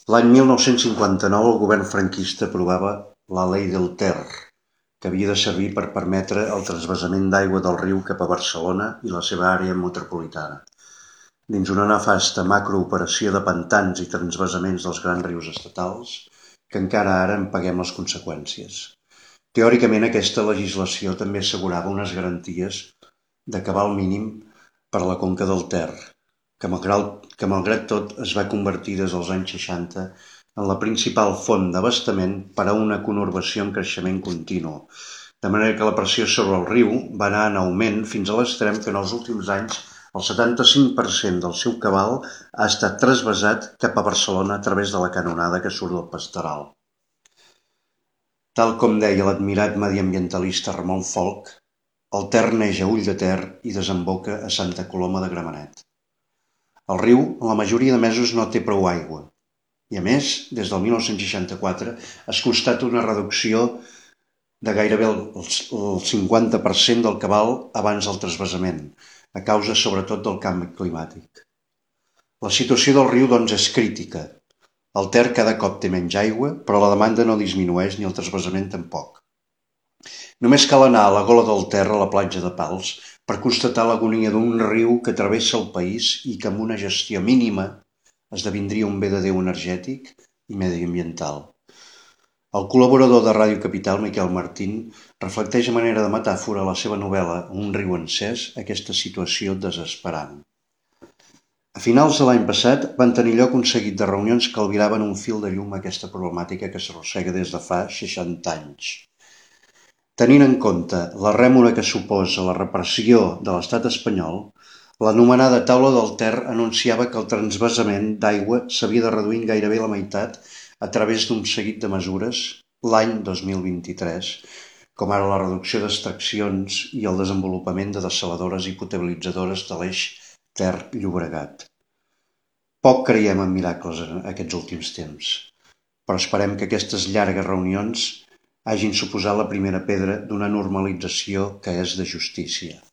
L'any 1959 el govern franquista aprovava la Ley del Ter, que havia de servir per permetre el transvasament d'aigua del riu cap a Barcelona i la seva àrea metropolitana, dins una nefasta macrooperació de pantans i transvasaments dels grans rius estatals, que encara ara en paguem les conseqüències. Teòricament, aquesta legislació també assegurava unes garanties de cabal mínim per a la conca del Ter, que malgrat tot es va convertir des dels anys 60 en la principal font d'abastament per a una conurbació en creixement continu, de manera que la pressió sobre el riu va anar en augment fins a l'extrem que en els últims anys el 75% del seu cabal ha estat trasvasat cap a Barcelona a través de la canonada que surt del Pastoral. Tal com deia l'admirat mediambientalista Ramon Folch, el Ter neix a Ulldeter i desemboca a Santa Coloma de Gramenet. El riu, en la majoria de mesos, no té prou aigua. I a més, des del 1964 es constata una reducció de gairebé el 50% del cabal abans del transvasament, a causa sobretot del canvi climàtic. La situació del riu, doncs, és crítica. El Ter cada cop té menys aigua, però la demanda no disminueix ni el transvasament tampoc. Només cal anar a la gola del Ter, a la platja de Pals, per constatar l'agonia d'un riu que travessa el país i que amb una gestió mínima esdevindria un bé de Déu energètic i mediambiental. El col·laborador de Ràdio Capital, Miquel Martín, reflecteix a manera de metàfora a la seva novel·la Un riu encès aquesta situació desesperant. A finals de l'any passat van tenir lloc un seguit de reunions que albiraven un fil de llum a aquesta problemàtica que s'arrossega des de fa 60 anys. Tenint en compte la rèmora que suposa la repressió de l'estat espanyol, l'anomenada Taula del Ter anunciava que el transvasament d'aigua s'havia de reduir en gairebé la meitat a través d'un seguit de mesures l'any 2023, com ara la reducció d'extraccions i el desenvolupament de dessaladores i potabilitzadores de l'eix Ter-Llobregat. Poc creiem en miracles en aquests últims temps, però esperem que aquestes llargues reunions hagin suposat la primera pedra d'una normalització que és de justícia.